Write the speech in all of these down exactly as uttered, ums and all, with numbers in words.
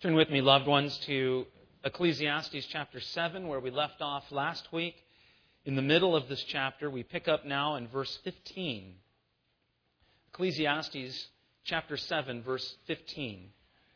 Turn with me, loved ones, to Ecclesiastes chapter seven, where we left off last week. In the middle of this chapter, we pick up now in verse fifteen. Ecclesiastes chapter seven, verse fifteen.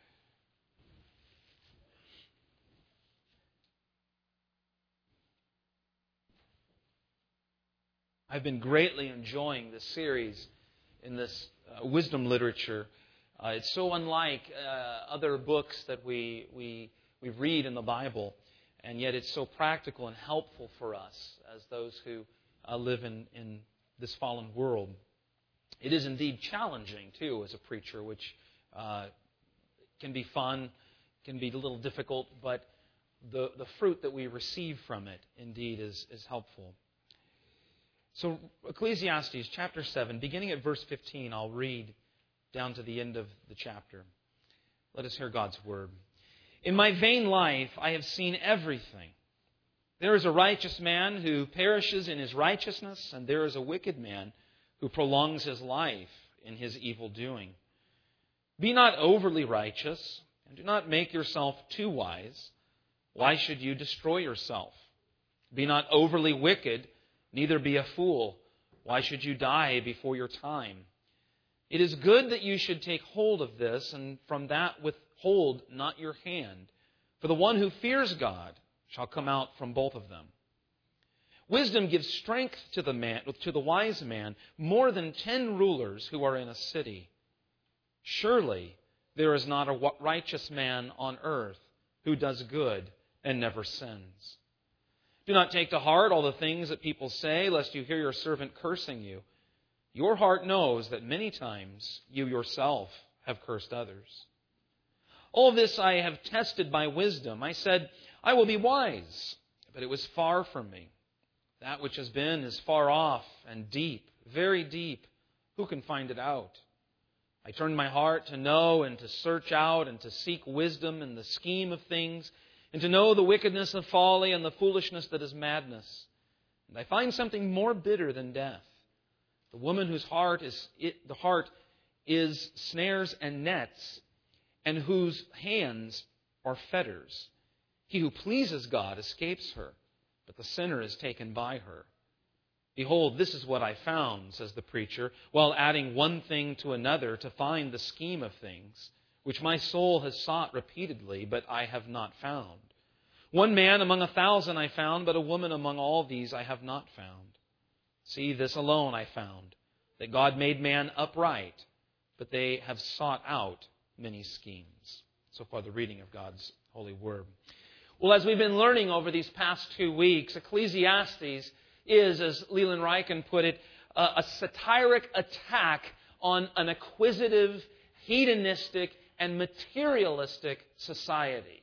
I've been greatly enjoying this series in this uh, wisdom literature. Uh, it's so unlike uh, other books that we, we we read in the Bible, and yet it's so practical and helpful for us as those who uh, live in, in this fallen world. It is indeed challenging, too, as a preacher, which uh, can be fun, can be a little difficult, but the, the fruit that we receive from it, indeed, is, is helpful. So Ecclesiastes chapter seven, beginning at verse fifteen, I'll read down to the end of the chapter. Let us hear God's word. In my vain life I have seen everything. There is a righteous man who perishes in his righteousness, and there is a wicked man who prolongs his life in his evil doing. Be not overly righteous, and do not make yourself too wise. Why should you destroy yourself? Be not overly wicked, neither be a fool. Why should you die before your time? It is good that you should take hold of this, and from that withhold not your hand. For the one who fears God shall come out from both of them. Wisdom gives strength to the man, to the wise man, more than ten rulers who are in a city. Surely there is not a righteous man on earth who does good and never sins. Do not take to heart all the things that people say, lest you hear your servant cursing you. Your heart knows that many times you yourself have cursed others. All this I have tested by wisdom. I said, I will be wise, but it was far from me. That which has been is far off and deep, very deep. Who can find it out? I turned my heart to know and to search out and to seek wisdom in the scheme of things, and to know the wickedness of folly and the foolishness that is madness. And I find something more bitter than death. The woman whose heart is it, the heart is snares and nets, and whose hands are fetters. He who pleases God escapes her, but the sinner is taken by her. Behold, this is what I found, says the preacher, while adding one thing to another to find the scheme of things, which my soul has sought repeatedly, but I have not found. One man among a thousand I found, but a woman among all these I have not found. See, this alone I found, that God made man upright, but they have sought out many schemes. So far, the reading of God's holy word. Well, as we've been learning over these past two weeks, Ecclesiastes is, as Leland Ryken put it, a, a satiric attack on an acquisitive, hedonistic, and materialistic society.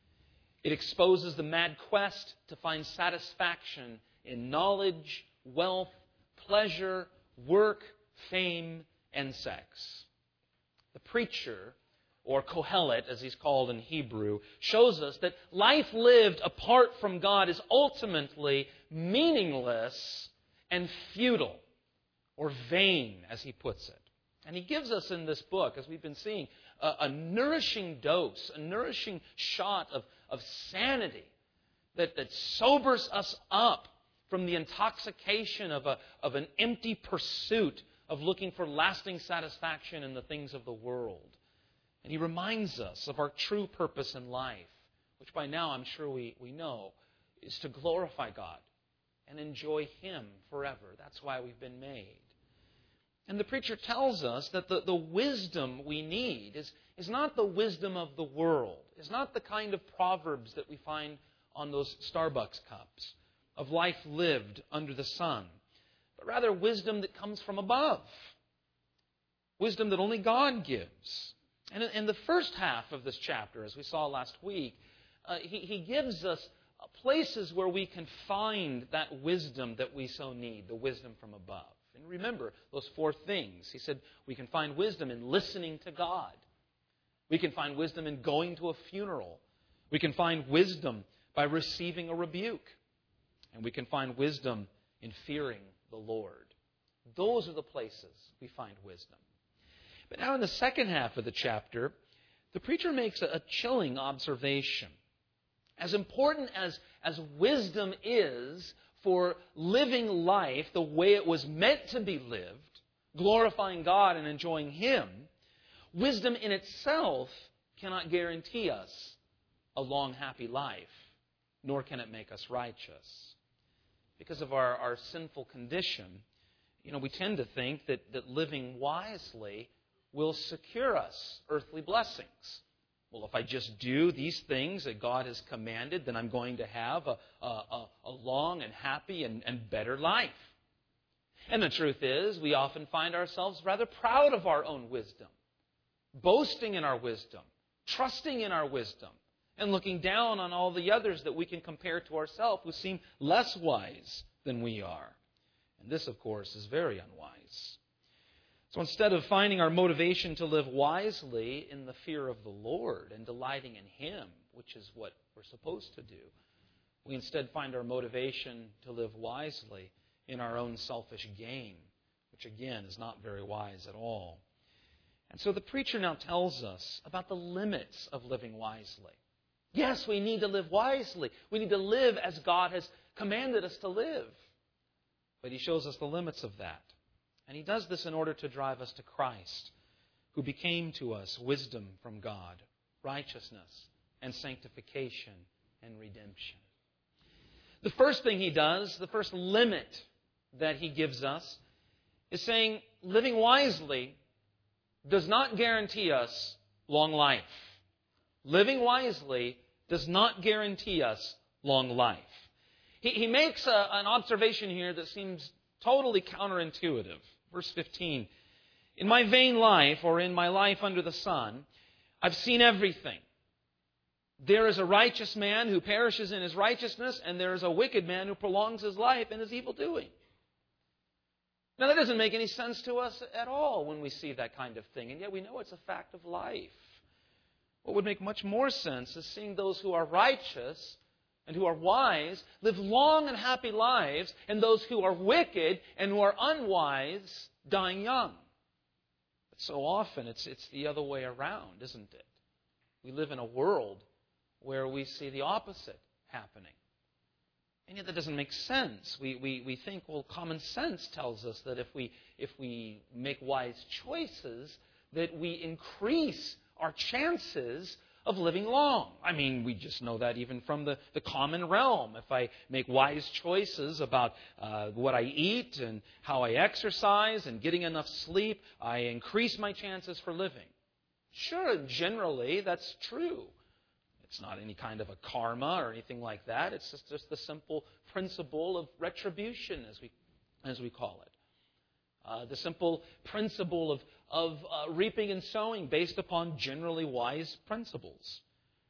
It exposes the mad quest to find satisfaction in knowledge, wealth, pleasure, work, fame, and sex. The preacher, or Kohelet as he's called in Hebrew, shows us that life lived apart from God is ultimately meaningless and futile, or vain, as he puts it. And he gives us in this book, as we've been seeing, a, a nourishing dose, a nourishing shot of, of sanity that, that sobers us up from the intoxication of, a, of an empty pursuit of looking for lasting satisfaction in the things of the world. And he reminds us of our true purpose in life, which by now I'm sure we, we know, is to glorify God and enjoy Him forever. That's why we've been made. And the preacher tells us that the, the wisdom we need is, is not the wisdom of the world. It's not the kind of proverbs that we find on those Starbucks cups of life lived under the sun, but rather wisdom that comes from above. Wisdom that only God gives. And in the first half of this chapter, as we saw last week, uh, he, he gives us places where we can find that wisdom that we so need, the wisdom from above. And remember those four things. He said we can find wisdom in listening to God. We can find wisdom in going to a funeral. We can find wisdom by receiving a rebuke. And we can find wisdom in fearing the Lord. Those are the places we find wisdom. But now in the second half of the chapter, the preacher makes a, a chilling observation. As important as, as wisdom is for living life the way it was meant to be lived, glorifying God and enjoying Him, wisdom in itself cannot guarantee us a long, happy life, nor can it make us righteous. Because of our, our sinful condition, you know, we tend to think that, that living wisely will secure us earthly blessings. Well, if I just do these things that God has commanded, then I'm going to have a, a, a long and happy and, and better life. And the truth is, we often find ourselves rather proud of our own wisdom, boasting in our wisdom, trusting in our wisdom, and looking down on all the others that we can compare to ourselves who seem less wise than we are. And this, of course, is very unwise. So instead of finding our motivation to live wisely in the fear of the Lord and delighting in Him, which is what we're supposed to do, we instead find our motivation to live wisely in our own selfish gain, which again is not very wise at all. And so the preacher now tells us about the limits of living wisely. Yes, we need to live wisely. We need to live as God has commanded us to live. But He shows us the limits of that. And He does this in order to drive us to Christ, who became to us wisdom from God, righteousness and sanctification and redemption. The first thing He does, the first limit that He gives us, is saying living wisely does not guarantee us long life. Living wisely does not guarantee us long life. He, he makes a, an observation here that seems totally counterintuitive. Verse fifteen, in my vain life, or in my life under the sun, I've seen everything. There is a righteous man who perishes in his righteousness, and there is a wicked man who prolongs his life in his evil doing. Now, that doesn't make any sense to us at all when we see that kind of thing, and yet we know it's a fact of life. What would make much more sense is seeing those who are righteous and who are wise live long and happy lives, and those who are wicked and who are unwise dying young. But so often it's, it's the other way around, isn't it? We live in a world where we see the opposite happening. And yet that doesn't make sense. We, we, we think, well, common sense tells us that if we, if we make wise choices, that we increase our chances of living long. I mean, we just know that even from the, the common realm. If I make wise choices about uh, what I eat and how I exercise and getting enough sleep, I increase my chances for living. Sure, generally that's true. It's not any kind of a karma or anything like that. It's just, just the simple principle of retribution, as we, as we call it. Uh, the simple principle of, of uh, reaping and sowing based upon generally wise principles.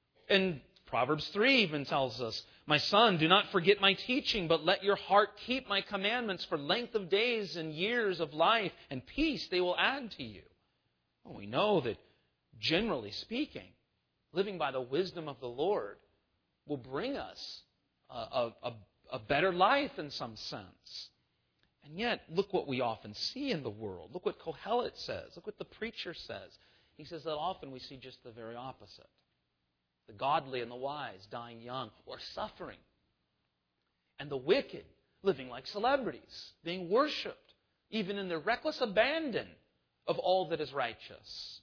And Proverbs three even tells us, my son, do not forget my teaching, but let your heart keep my commandments, for length of days and years of life and peace they will add to you. Well, we know that, generally speaking, living by the wisdom of the Lord will bring us a, a, a better life in some sense. And yet, look what we often see in the world. Look what Kohelet says. Look what the preacher says. He says that often we see just the very opposite. The godly and the wise dying young or suffering. And the wicked living like celebrities, being worshipped, even in their reckless abandon of all that is righteous.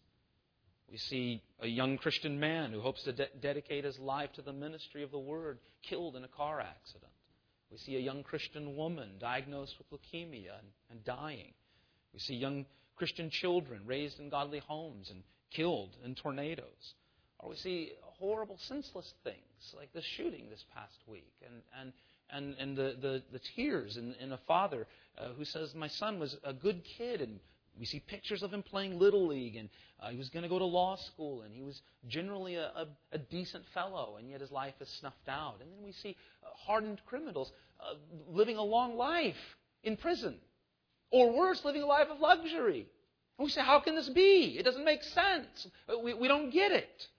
We see a young Christian man who hopes to de- dedicate his life to the ministry of the Word killed in a car accident. We see a young Christian woman diagnosed with leukemia and, and dying. We see young Christian children raised in godly homes and killed in tornadoes. Or we see horrible, senseless things like the shooting this past week and, and, and, and the, the, the tears in, in a father uh, who says, my son was a good kid, and we see pictures of him playing Little League, and uh, he was going to go to law school, and he was generally a, a, a decent fellow, and yet his life is snuffed out. And then we see uh, hardened criminals uh, living a long life in prison, or worse, living a life of luxury. And we say, how can this be? It doesn't make sense. We, we don't get it.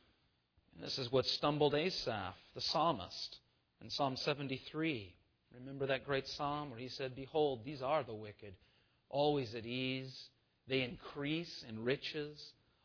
And this is what stumbled Asaph, the psalmist, in Psalm seventy-three. Remember that great psalm where he said, behold, these are the wicked, always at ease. They increase in riches.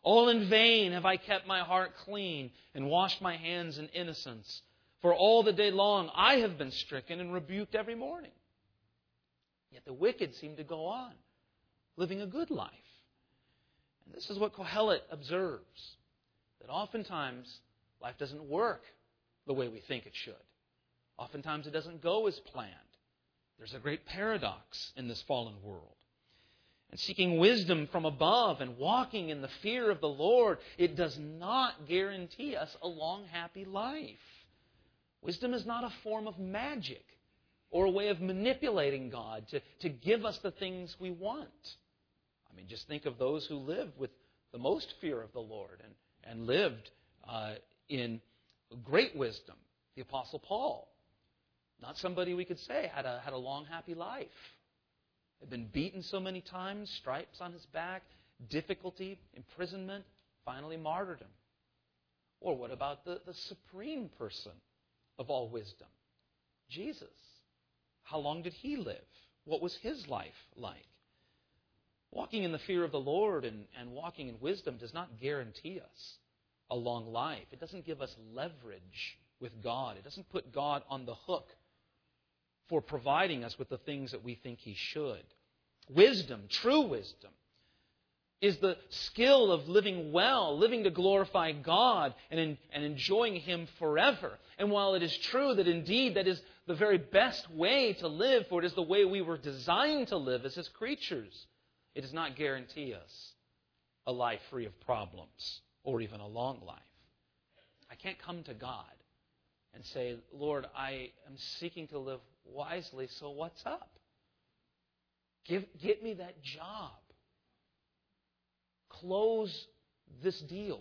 All in vain have I kept my heart clean and washed my hands in innocence. For all the day long I have been stricken and rebuked every morning. Yet the wicked seem to go on, living a good life. And this is what Kohelet observes, that oftentimes life doesn't work the way we think it should. Oftentimes it doesn't go as planned. There's a great paradox in this fallen world. And seeking wisdom from above and walking in the fear of the Lord, it does not guarantee us a long, happy life. Wisdom is not a form of magic or a way of manipulating God to, to give us the things we want. I mean, just think of those who lived with the most fear of the Lord and, and lived uh, in great wisdom. The Apostle Paul, not somebody we could say had a, had a long, happy life. Had been beaten so many times, stripes on his back, difficulty, imprisonment, finally martyrdom. Or what about the, the supreme person of all wisdom? Jesus. How long did he live? What was his life like? Walking in the fear of the Lord and, and walking in wisdom does not guarantee us a long life. It doesn't give us leverage with God. It doesn't put God on the hook for providing us with the things that we think He should. Wisdom, true wisdom, is the skill of living well, living to glorify God and, in, and enjoying Him forever. And while it is true that indeed that is the very best way to live, for it is the way we were designed to live as His creatures, it does not guarantee us a life free of problems or even a long life. I can't come to God and say, Lord, I am seeking to live wisely, so what's up? Give, get me that job. Close this deal.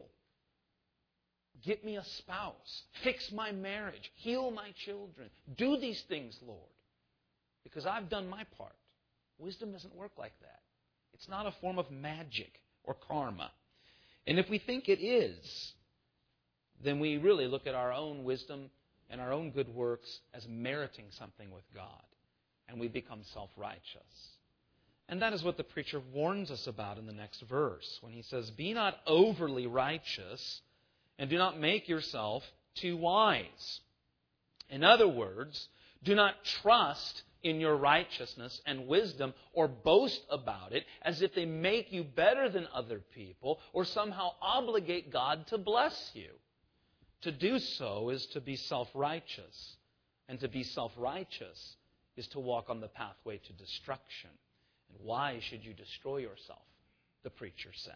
Get me a spouse. Fix my marriage. Heal my children. Do these things, Lord, because I've done my part. Wisdom doesn't work like that. It's not a form of magic or karma. And if we think it is, then we really look at our own wisdom and our own good works as meriting something with God. And we become self-righteous. And that is what the preacher warns us about in the next verse when he says, "Be not overly righteous, and do not make yourself too wise." In other words, do not trust in your righteousness and wisdom or boast about it as if they make you better than other people or somehow obligate God to bless you. To do so is to be self-righteous. And to be self-righteous is to walk on the pathway to destruction. And why should you destroy yourself? The preacher says.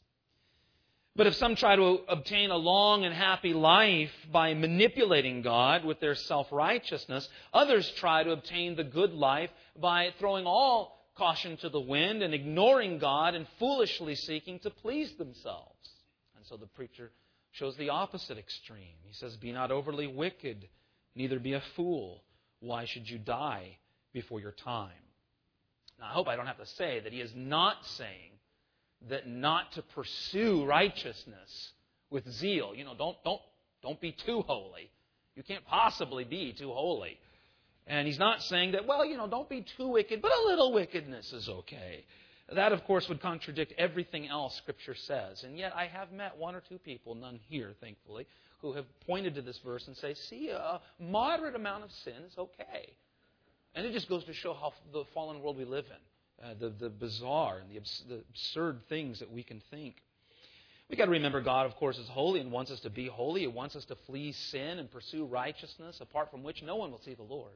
But if some try to obtain a long and happy life by manipulating God with their self-righteousness, others try to obtain the good life by throwing all caution to the wind and ignoring God and foolishly seeking to please themselves. And so the preacher shows the opposite extreme. He says, "Be not overly wicked, neither be a fool. Why should you die before your time?" Now, I hope I don't have to say that he is not saying that not to pursue righteousness with zeal. You know, don't, don't, don't be too holy. You can't possibly be too holy. And he's not saying that, well, you know, don't be too wicked, but a little wickedness is okay. That, of course, would contradict everything else Scripture says. And yet I have met one or two people, none here, thankfully, who have pointed to this verse and say, see, a moderate amount of sin is okay. And it just goes to show how the fallen world we live in, uh, the, the bizarre and the, abs- the absurd things that we can think. We've got to remember God, of course, is holy and wants us to be holy. He wants us to flee sin and pursue righteousness, apart from which no one will see the Lord.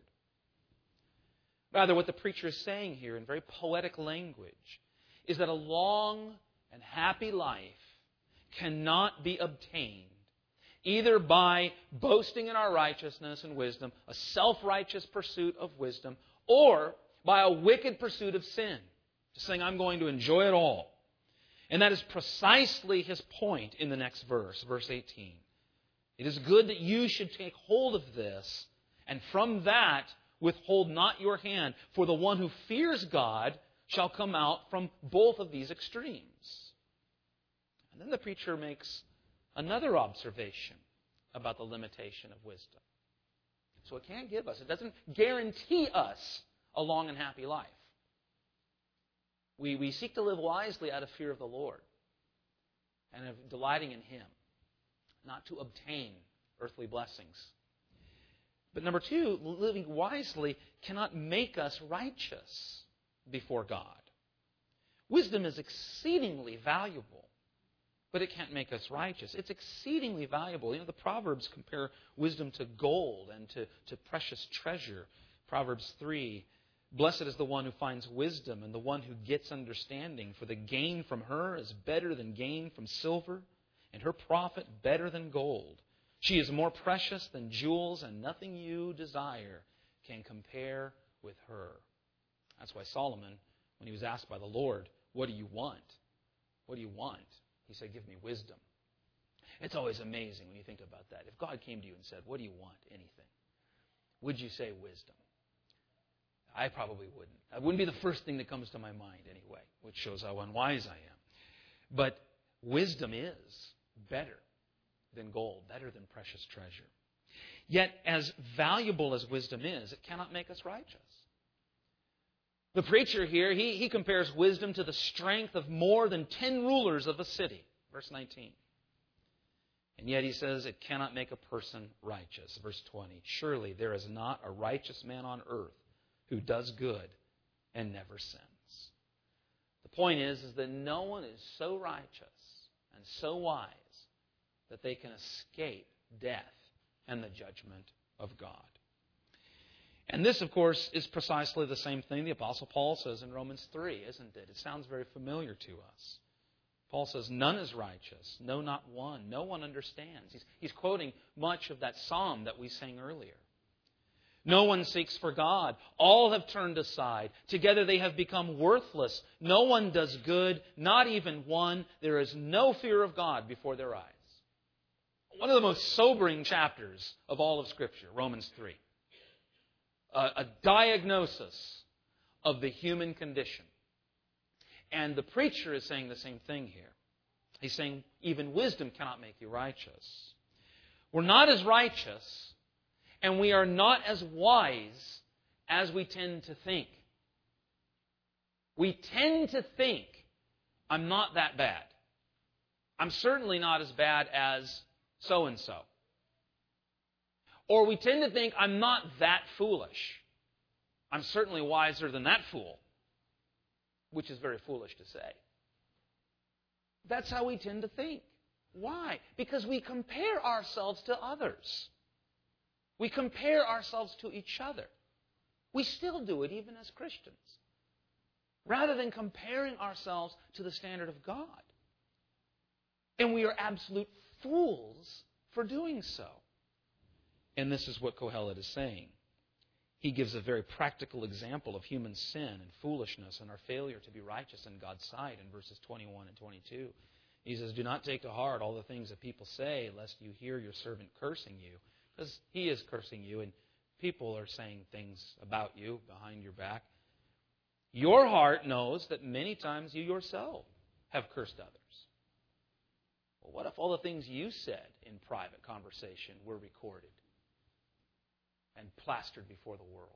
Rather, what the preacher is saying here in very poetic language is that a long and happy life cannot be obtained either by boasting in our righteousness and wisdom, a self-righteous pursuit of wisdom, or by a wicked pursuit of sin. Just saying, I'm going to enjoy it all. And that is precisely his point in the next verse, verse eighteen. It is good that you should take hold of this, and from that withhold not your hand, for the one who fears God shall come out from both of these extremes. And then the preacher makes another observation about the limitation of wisdom. So it can't give us, it doesn't guarantee us a long and happy life. We, we seek to live wisely out of fear of the Lord. and of delighting in Him, not to obtain earthly blessings. But number two, living wisely cannot make us righteous before God. Wisdom is exceedingly valuable, but it can't make us righteous. It's exceedingly valuable. You know, the Proverbs compare wisdom to gold and to, to precious treasure. Proverbs three, blessed is the one who finds wisdom and the one who gets understanding, for the gain from her is better than gain from silver, and her profit better than gold. She is more precious than jewels, and nothing you desire can compare with her. That's why Solomon, when he was asked by the Lord, what do you want? What do you want? He said, give me wisdom. It's always amazing when you think about that. If God came to you and said, what do you want? Anything. Would you say wisdom? I probably wouldn't. That wouldn't be the first thing that comes to my mind anyway, which shows how unwise I am. But wisdom is better than gold, better than precious treasure. Yet, as valuable as wisdom is, it cannot make us righteous. The preacher here, he, he compares wisdom to the strength of more than ten rulers of a city. Verse nineteen. And yet he says it cannot make a person righteous. Verse twenty. Surely there is not a righteous man on earth who does good and never sins. The point is, is that no one is so righteous and so wise that they can escape death and the judgment of God. And this, of course, is precisely the same thing the Apostle Paul says in Romans three, isn't it? It sounds very familiar to us. Paul says, none is righteous, no, not one. No one understands. He's, he's quoting much of that psalm that we sang earlier. No one seeks for God. All have turned aside. Together they have become worthless. No one does good, not even one. There is no fear of God before their eyes. One of the most sobering chapters of all of Scripture, Romans three. A, a diagnosis of the human condition. And the preacher is saying the same thing here. He's saying even wisdom cannot make you righteous. We're not as righteous, and we are not as wise as we tend to think. We tend to think, I'm not that bad. I'm certainly not as bad as so-and-so. Or we tend to think, I'm not that foolish. I'm certainly wiser than that fool. Which is very foolish to say. That's how we tend to think. Why? Because we compare ourselves to others. We compare ourselves to each other. We still do it even as Christians. Rather than comparing ourselves to the standard of God. And we are absolute fools for doing so. And this is what Kohelet is saying. He gives a very practical example of human sin and foolishness and our failure to be righteous in God's sight in verses twenty-one and twenty-two. He says, do not take to heart all the things that people say, lest you hear your servant cursing you. Because he is cursing you, and people are saying things about you behind your back. Your heart knows that many times you yourself have cursed others. Well, what if all the things you said in private conversation were recorded and plastered before the world?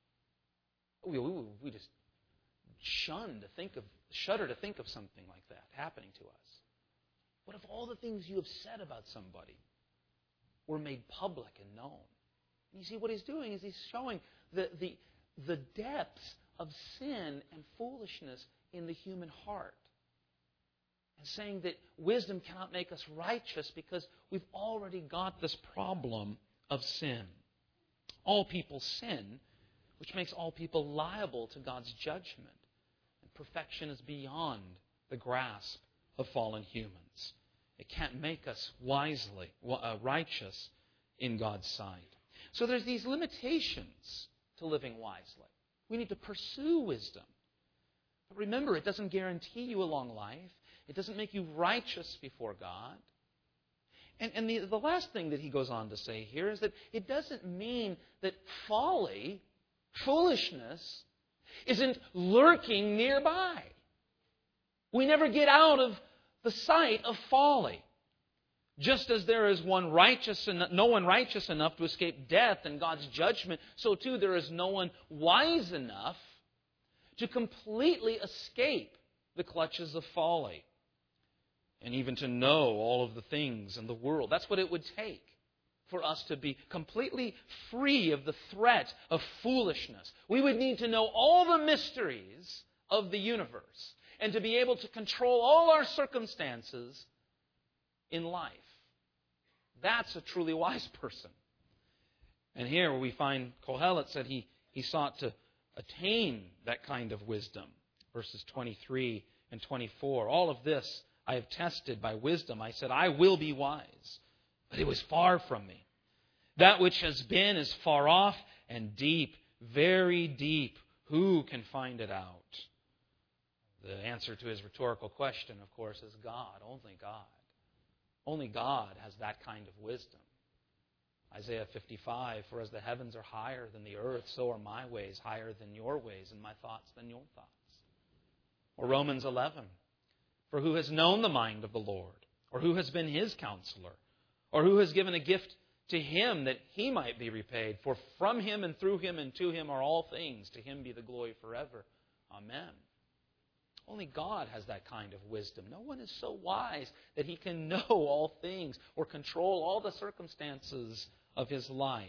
We, we, we just shun to think of, shudder to think of something like that happening to us. What if all the things you have said about somebody were made public and known? And you see, what he's doing is he's showing the, the, the depths of sin and foolishness in the human heart. And saying that wisdom cannot make us righteous because we've already got this problem of sin. All people sin, which makes all people liable to God's judgment. And perfection is beyond the grasp of fallen humans. It can't make us wisely uh, righteous in God's sight. So there's these limitations to living wisely. We need to pursue wisdom. But remember, it doesn't guarantee you a long life. It doesn't make you righteous before God. And, and the, the last thing that he goes on to say here is that it doesn't mean that folly, foolishness, isn't lurking nearby. We never get out of the sight of folly. Just as there is one righteous en- no one righteous enough to escape death and God's judgment, so too there is no one wise enough to completely escape the clutches of folly. and even to know all of the things in the world. That's what it would take for us to be completely free of the threat of foolishness. We would need to know all the mysteries of the universe and to be able to control all our circumstances in life. That's a truly wise person. And here we find Kohelet said he, he sought to attain that kind of wisdom. Verses twenty-three and twenty-four. All of this I have tested by wisdom. I said, I will be wise. But it was far from me. That which has been is far off and deep, very deep. Who can find it out? The answer to his rhetorical question, of course, is God. Only God. Only God has that kind of wisdom. Isaiah fifty-five, for as the heavens are higher than the earth, so are my ways higher than your ways, and my thoughts than your thoughts. Or Romans eleven, for who has known the mind of the Lord? Or who has been his counselor? Or who has given a gift to him that he might be repaid? For from him and through him and to him are all things. To him be the glory forever. Amen. Only God has that kind of wisdom. No one is so wise that he can know all things or control all the circumstances of his life.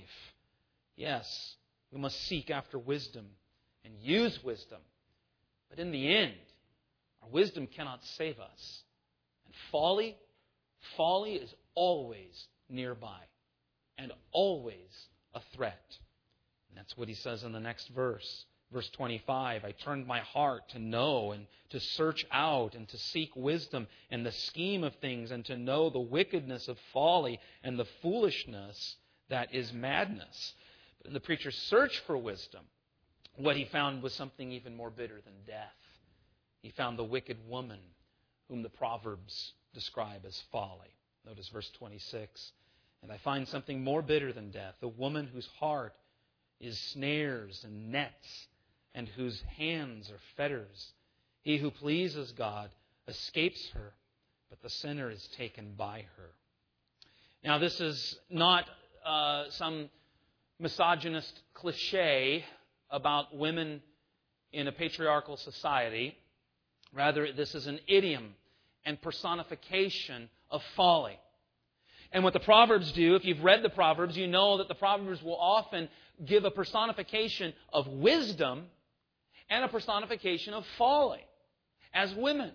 Yes, we must seek after wisdom and use wisdom. But in the end, our wisdom cannot save us. And folly, folly is always nearby and always a threat. And that's what he says in the next verse. Verse twenty-five, I turned my heart to know and to search out and to seek wisdom and the scheme of things and to know the wickedness of folly and the foolishness that is madness. But in the preacher's search for wisdom, what he found was something even more bitter than death. He found the wicked woman whom the Proverbs describe as folly. Notice verse twenty-six. And I find something more bitter than death, the woman whose heart is snares and nets, and whose hands are fetters. He who pleases God escapes her, but the sinner is taken by her. Now, this is not uh, some misogynist cliche about women in a patriarchal society. Rather, this is an idiom and personification of folly. And what the Proverbs do, if you've read the Proverbs, you know that the Proverbs will often give a personification of wisdom and a personification of folly as women.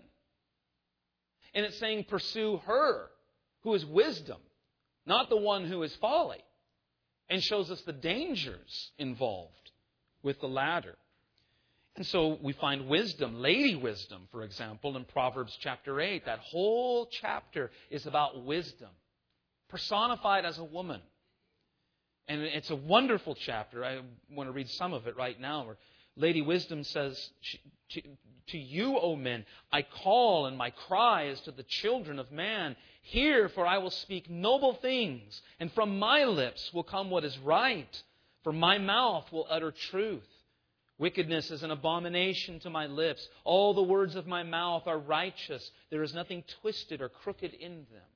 And it's saying, pursue her who is wisdom, not the one who is folly. And shows us the dangers involved with the latter. And so we find wisdom, Lady Wisdom, for example, in Proverbs chapter eight. That whole chapter is about wisdom, personified as a woman. And it's a wonderful chapter. I want to read some of it right now. Where Lady Wisdom says, to you, O men, I call, and my cry is to the children of man. Hear, for I will speak noble things, and from my lips will come what is right, for my mouth will utter truth. Wickedness is an abomination to my lips. All the words of my mouth are righteous. There is nothing twisted or crooked in them.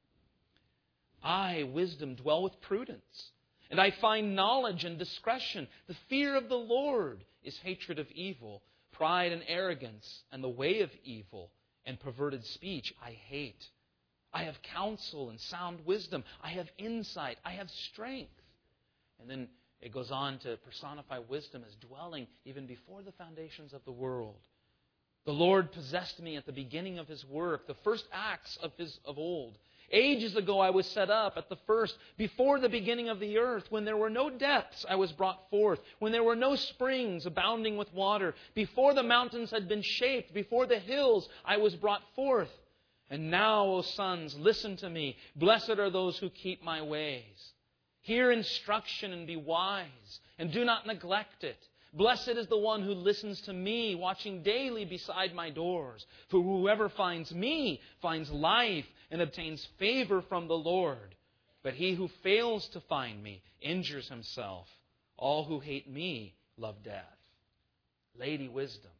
I, wisdom, dwell with prudence, and I find knowledge and discretion. The fear of the Lord is hatred of evil. Pride and arrogance and the way of evil and perverted speech I hate. I have counsel and sound wisdom. I have insight. I have strength. And then it goes on to personify wisdom as dwelling even before the foundations of the world. The Lord possessed me at the beginning of His work, the first acts of His of old. Ages ago I was set up at the first, before the beginning of the earth. When there were no depths, I was brought forth. When there were no springs abounding with water. Before the mountains had been shaped, before the hills, I was brought forth. And now, O sons, listen to me. Blessed are those who keep my ways. Hear instruction and be wise, and do not neglect it. Blessed is the one who listens to me, watching daily beside my doors. For whoever finds me finds life and obtains favor from the Lord. But he who fails to find me injures himself. All who hate me love death. Lady Wisdom.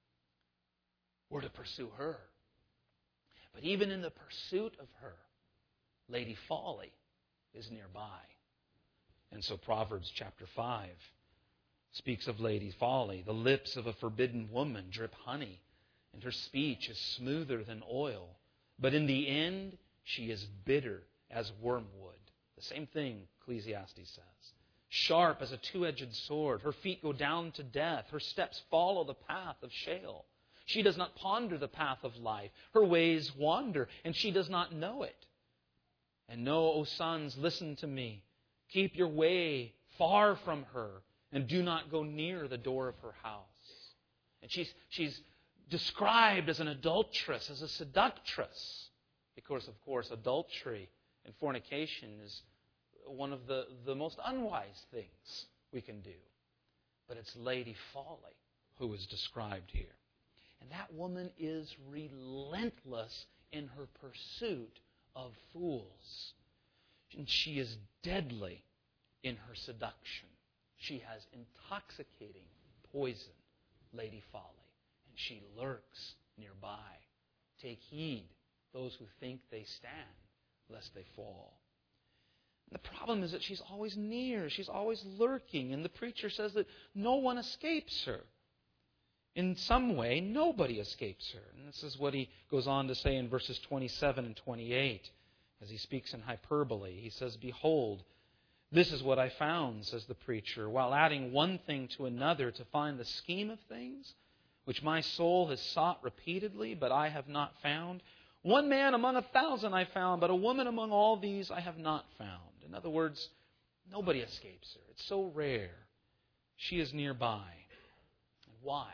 We're to pursue her. But even in the pursuit of her, Lady Folly is nearby. And so Proverbs chapter five speaks of Lady Folly. The lips of a forbidden woman drip honey, and her speech is smoother than oil. But in the end, she is bitter as wormwood. The same thing Ecclesiastes says. Sharp as a two-edged sword. Her feet go down to death. Her steps follow the path of Sheol. She does not ponder the path of life. Her ways wander, and she does not know it. And know, O sons, listen to me. Keep your way far from her, and do not go near the door of her house. And she's, she's described as an adulteress, as a seductress. Because, of course, adultery and fornication is one of the, the most unwise things we can do. But it's Lady Folly who is described here. And that woman is relentless in her pursuit of fools. And she is deadly in her seduction. She has intoxicating poison, Lady Folly. And she lurks nearby. Take heed, those who think they stand, lest they fall. The problem is that she's always near. She's always lurking. And the preacher says that no one escapes her. In some way, nobody escapes her. And this is what he goes on to say in verses twenty-seven and twenty-eight. As he speaks in hyperbole, he says, Behold, this is what I found, says the preacher, while adding one thing to another to find the scheme of things, which my soul has sought repeatedly, but I have not found. One man among a thousand I found, but a woman among all these I have not found. In other words, nobody escapes her. It's so rare. She is nearby. Why?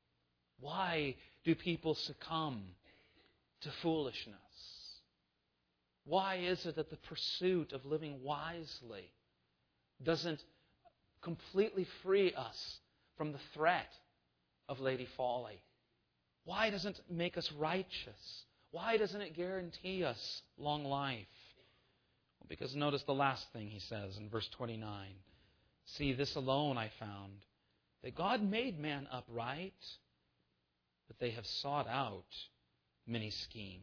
Why do people succumb to foolishness? Why is it that the pursuit of living wisely doesn't completely free us from the threat of Lady Folly? Why doesn't it make us righteous? Why doesn't it guarantee us long life? Well, because notice the last thing he says in verse twenty-nine. See, this alone I found, that God made man upright, but they have sought out many schemes.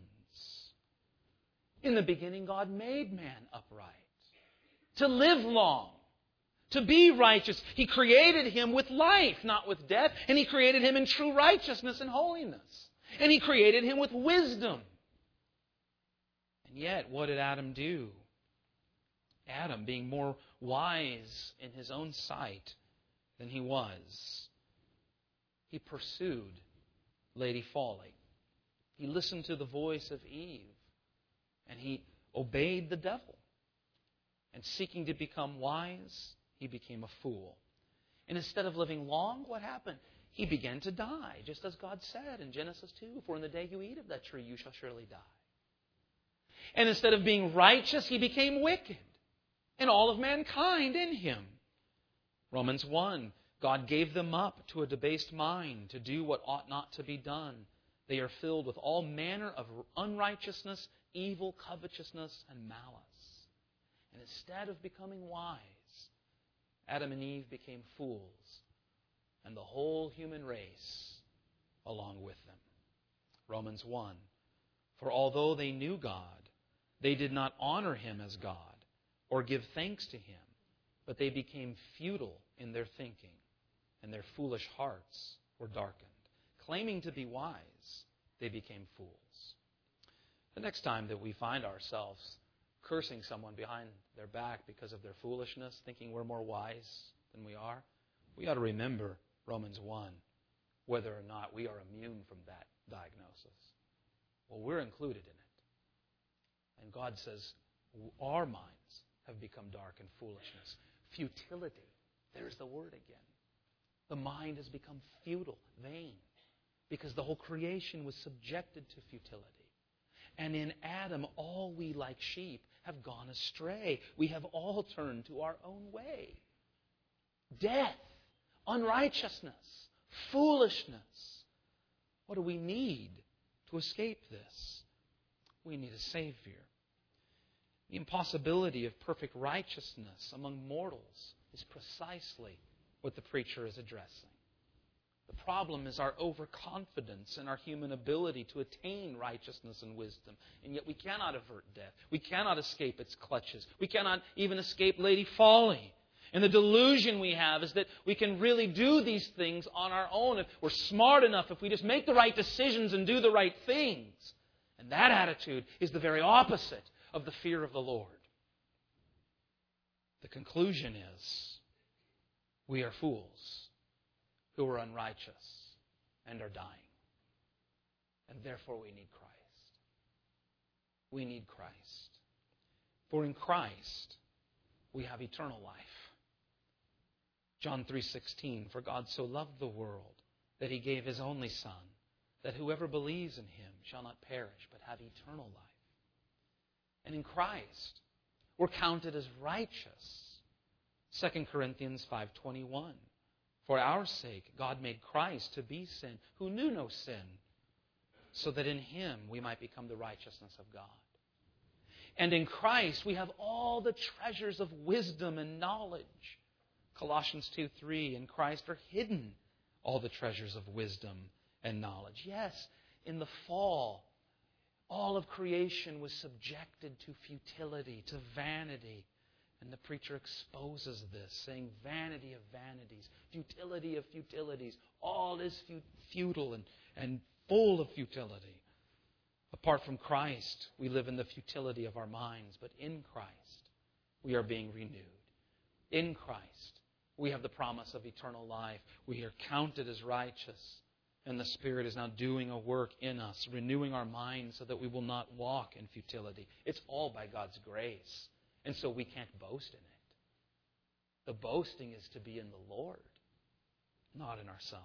In the beginning, God made man upright, to live long, to be righteous. He created him with life, not with death. And He created him in true righteousness and holiness. And He created him with wisdom. And yet, what did Adam do? Adam, being more wise in his own sight than he was, he pursued Lady Folly. He listened to the voice of Eve. And he obeyed the devil. And seeking to become wise, he became a fool. And instead of living long, what happened? He began to die, just as God said in Genesis two, For in the day you eat of that tree, you shall surely die. And instead of being righteous, he became wicked. And all of mankind in him. Romans one, God gave them up to a debased mind to do what ought not to be done. They are filled with all manner of unrighteousness, evil, covetousness, and malice. And instead of becoming wise, Adam and Eve became fools, and the whole human race along with them. Romans one, For although they knew God, they did not honor Him as God or give thanks to Him, but they became futile in their thinking, and their foolish hearts were darkened. Claiming to be wise, they became fools. The next time that we find ourselves cursing someone behind their back because of their foolishness, thinking we're more wise than we are, we ought to remember Romans one, whether or not we are immune from that diagnosis. Well, we're included in it. And God says our minds have become dark in foolishness. Futility. There's the word again. The mind has become futile, vain, because the whole creation was subjected to futility. And in Adam, all we like sheep have gone astray. We have all turned to our own way. Death, unrighteousness, foolishness. What do we need to escape this? We need a Savior. The impossibility of perfect righteousness among mortals is precisely what the preacher is addressing. The problem is our overconfidence in our human ability to attain righteousness and wisdom. And yet we cannot avert death. We cannot escape its clutches. We cannot even escape Lady Folly. And the delusion we have is that we can really do these things on our own. If we're smart enough, if we just make the right decisions and do the right things. And that attitude is the very opposite of the fear of the Lord. The conclusion is, we are fools who are unrighteous and are dying. And therefore we need Christ. We need Christ. For in Christ we have eternal life. John three sixteen, for God so loved the world that He gave His only Son, that whoever believes in Him shall not perish but have eternal life. And in Christ we're counted as righteous. Second Corinthians five twenty-one, for our sake God made Christ to be sin, who knew no sin, so that in Him we might become the righteousness of God. And in Christ we have all the treasures of wisdom and knowledge. Colossians two three, in Christ are hidden all the treasures of wisdom and knowledge. Yes, in the fall, all of creation was subjected to futility, to vanity. And the preacher exposes this, saying, vanity of vanities, futility of futilities. All is futile and, and full of futility. Apart from Christ, we live in the futility of our minds. But in Christ, we are being renewed. In Christ, we have the promise of eternal life. We are counted as righteous. And the Spirit is now doing a work in us, renewing our minds so that we will not walk in futility. It's all by God's grace. And so we can't boast in it. The boasting is to be in the Lord, not in ourselves.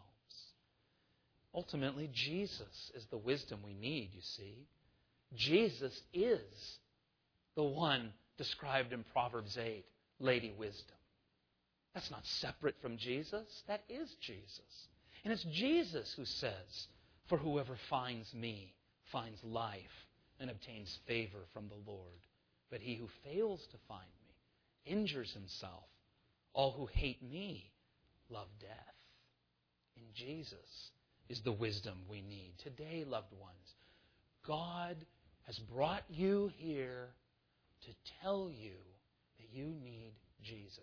Ultimately, Jesus is the wisdom we need, you see. Jesus is the one described in Proverbs eight, Lady Wisdom. That's not separate from Jesus. That is Jesus. And it's Jesus who says, for whoever finds me finds life and obtains favor from the Lord. But he who fails to find me injures himself. All who hate me love death. In Jesus is the wisdom we need. Today, loved ones, God has brought you here to tell you that you need Jesus.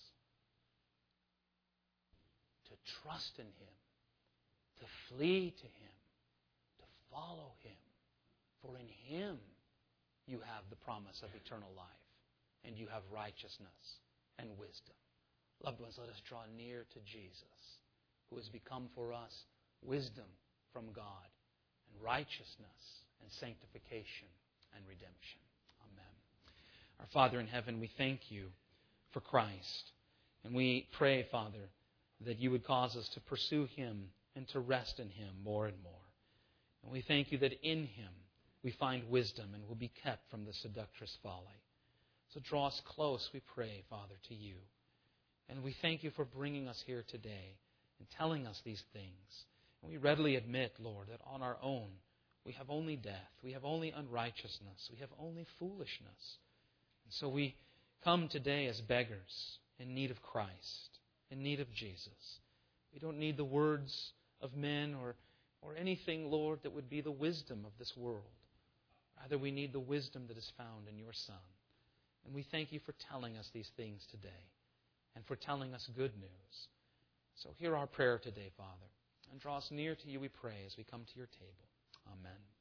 To trust in Him. To flee to Him. To follow Him. For in Him you have the promise of eternal life. And you have righteousness and wisdom. Loved ones, let us draw near to Jesus, who has become for us wisdom from God, and righteousness and sanctification and redemption. Amen. Our Father in heaven, we thank You for Christ. And we pray, Father, that You would cause us to pursue Him and to rest in Him more and more. And we thank You that in Him we find wisdom and will be kept from the seductress folly. So draw us close, we pray, Father, to You. And we thank You for bringing us here today and telling us these things. And we readily admit, Lord, that on our own we have only death, we have only unrighteousness, we have only foolishness. And so we come today as beggars in need of Christ, in need of Jesus. We don't need the words of men or, or anything, Lord, that would be the wisdom of this world. Rather, we need the wisdom that is found in Your Son. And we thank You for telling us these things today and for telling us good news. So hear our prayer today, Father, and draw us near to You, we pray, as we come to Your table. Amen.